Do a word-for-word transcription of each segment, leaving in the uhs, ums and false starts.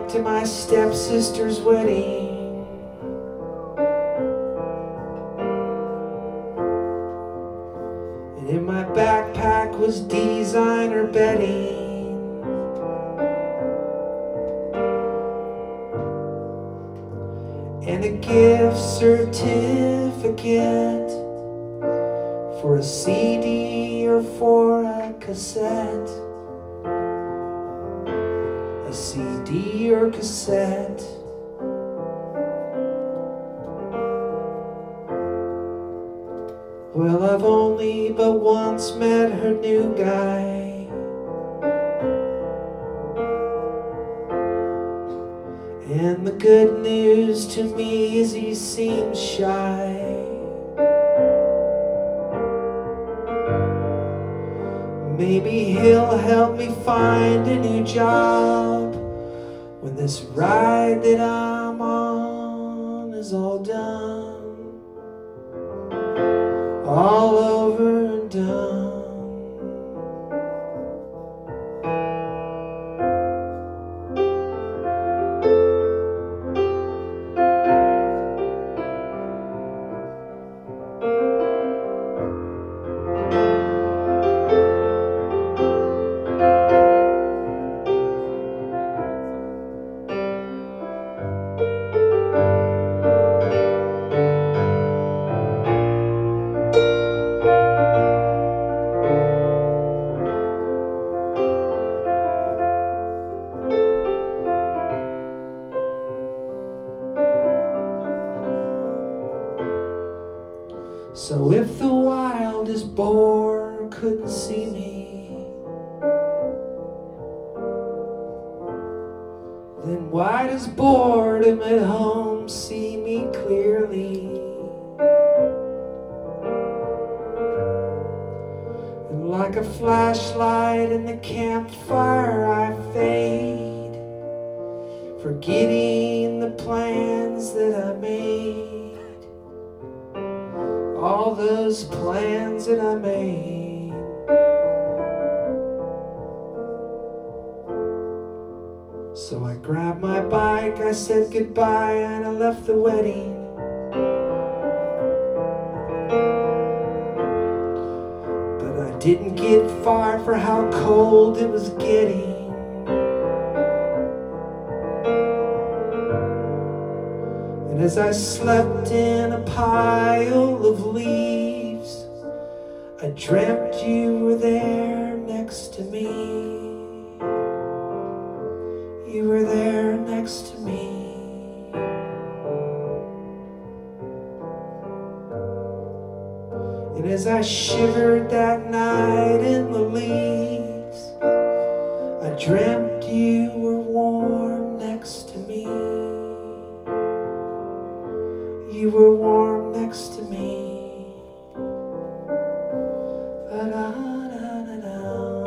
bike to my stepsister's wedding. And in my backpack was designer bedding. And a gift certificate for a C D or for a cassette. A C D or cassette. Well, I've only but once met her new guy, and the good news to me is he seems shy. Maybe he'll help me find a new job when this ride that I'm on is all done, all over and done. So if the wildest boar couldn't see me, then why does boredom at home see me clearly? And like a flashlight in the campfire I fade, forgetting the plans that I made. All those plans that I made. So I grabbed my bike, I said goodbye, and I left the wedding. But I didn't get far for how cold it was getting. And as I slept in a pile of leaves, I dreamt you were there next to me. You were there next to me. And as I shivered that night in the leaves, I dreamt you were warm next to me. You were warm next to me. Da-da-da-da-da.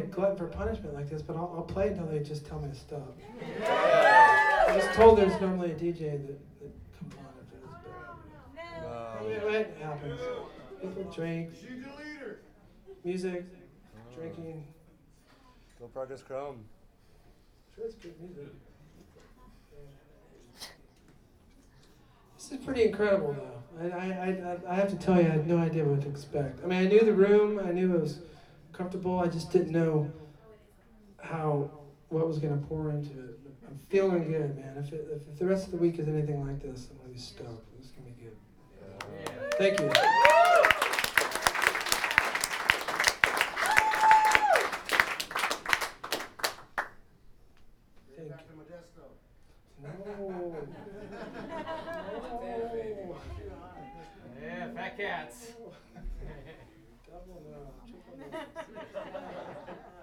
glutton for punishment like this, but I'll, I'll play until they just tell me to stop. I was told there's normally a D J that, that comes on after this, but No. yeah, it happens. People drink, music, drinking. No progress Chrome. Sure, it's good music. This is pretty incredible, though. I, I, I, I have to tell you, I had no idea what to expect. I mean, I knew the room, I knew it was comfortable, I just didn't know how, what was going to pour into it. I'm feeling good, man. If, it, if, if the rest of the week is anything like this, I'm going to be stoked. It's going to be good. Yeah. Thank you. No. Yeah, fat cats. Double no, triple no.